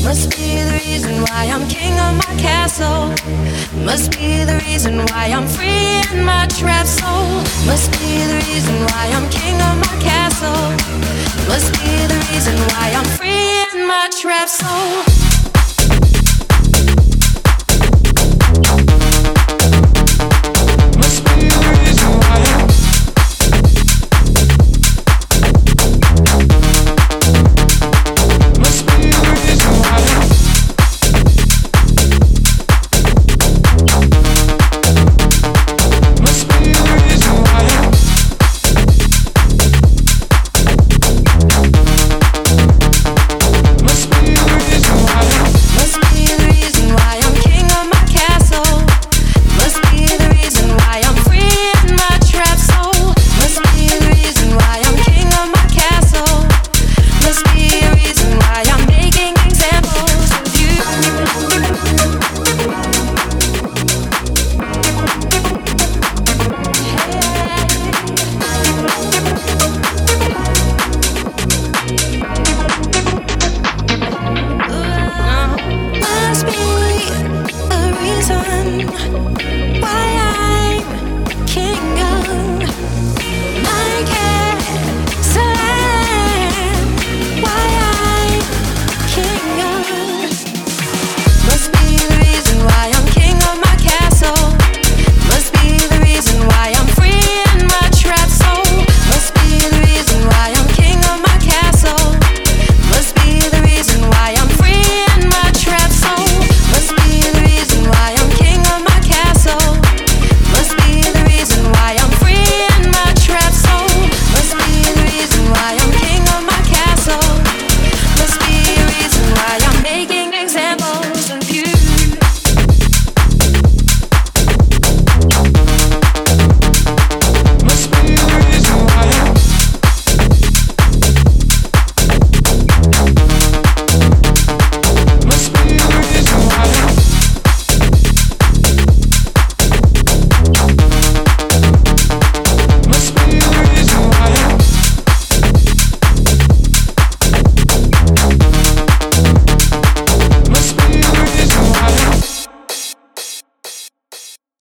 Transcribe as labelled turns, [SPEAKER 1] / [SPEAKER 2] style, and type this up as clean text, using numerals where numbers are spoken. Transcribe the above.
[SPEAKER 1] Must be the reason why I'm king of my castle. Must be the reason why I'm free in my trap soul. Must be the reason why I'm king of my castle. Must be the reason why